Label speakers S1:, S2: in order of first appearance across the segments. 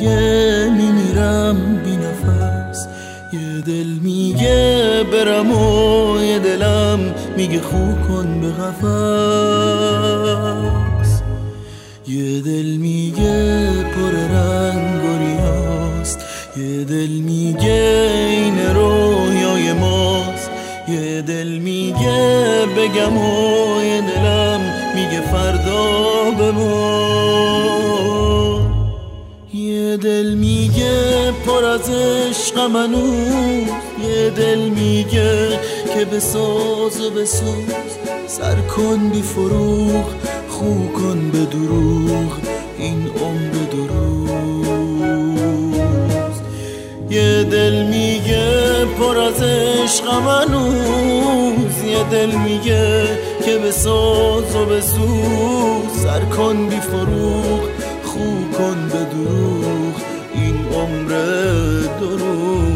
S1: میگه میمیرم بی نفس، یه دل میگه برم و یه دلم میگه خو کن به قفس. یه دل میگه پر رنگ و ریاست، یه دل میگه این رویای ماست، یه دل میگه بگم و یه دلم میگه فردا بمون. یه دل میگه پر از عشقم هنوز، یه دل میگه که بساز و بسوز، سر کن بی فروغ خو کن به دروغ این عمر دروز. یه دل میگه پر از عشقم هنوز، یه دل میگه که بساز و بسوز، سر کن بی فروغ خو کن به دروغ این عمر دروز.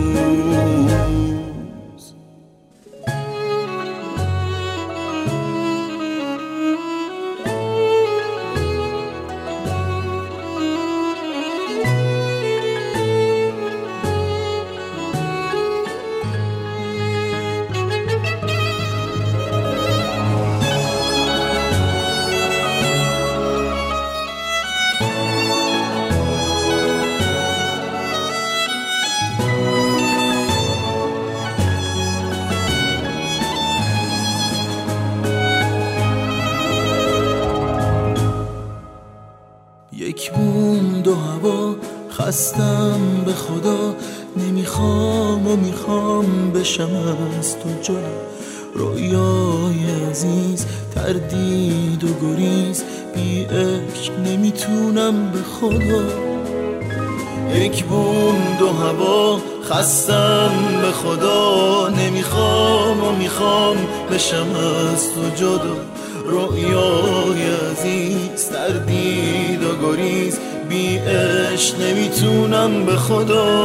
S1: یک بوم دو هوا خستم به خدا، نمیخوام و میخوام بشم از تو جدا. رویای عزیز تردید و گریز، بی عشق نمیتونم به خدا. یک بوم دو هوا خستم به خدا، نمیخوام و میخوام بشم از تو جدا. رویای عزیز تردید و گریز، بی عشق نمیتونم به خدا.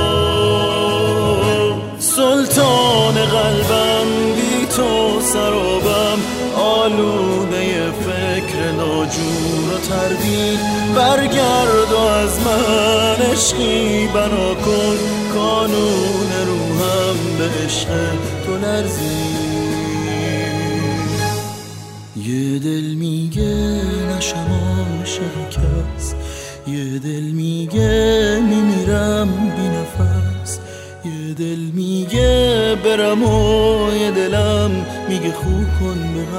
S1: سلطان قلبم بی تو سرابم، آلوده فکر ناجور و تردید. برگرد و از من عشقی بنا کن، کانون روحم به عشق تو لرزید. یه دل میگه نشم عاشق کس، یه دل میگه میمیرم بی نفس، یه دل میگه برم و یه دلم میگه خو کن به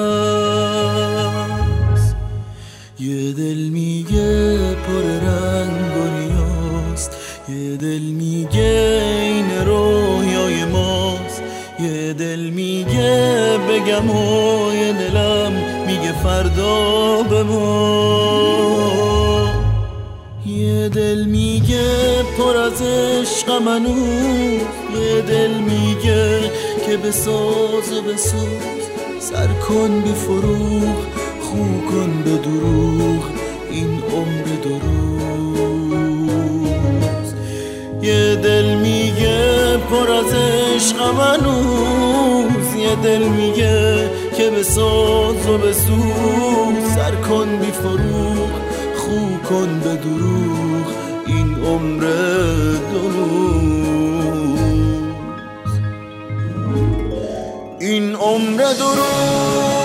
S1: قفس. یه دل میگه پر رنگ و ریاست، یه دل میگه این رویای ماست، یه دل میگه بگم و یه دلم میگه فردا بمون. یه دل میگه پر از عشقم هنوز، یه دل میگه که بساز و بسوز، سر کن بی فروغ خو کن به دروغ این عمر دروز. یه دل میگه پر از عشقم هنوز، یه دل میگه که بساز و بسوز، سر کن بی فروغ خو کن به دروغ این عمر دروز. این عمر دروز.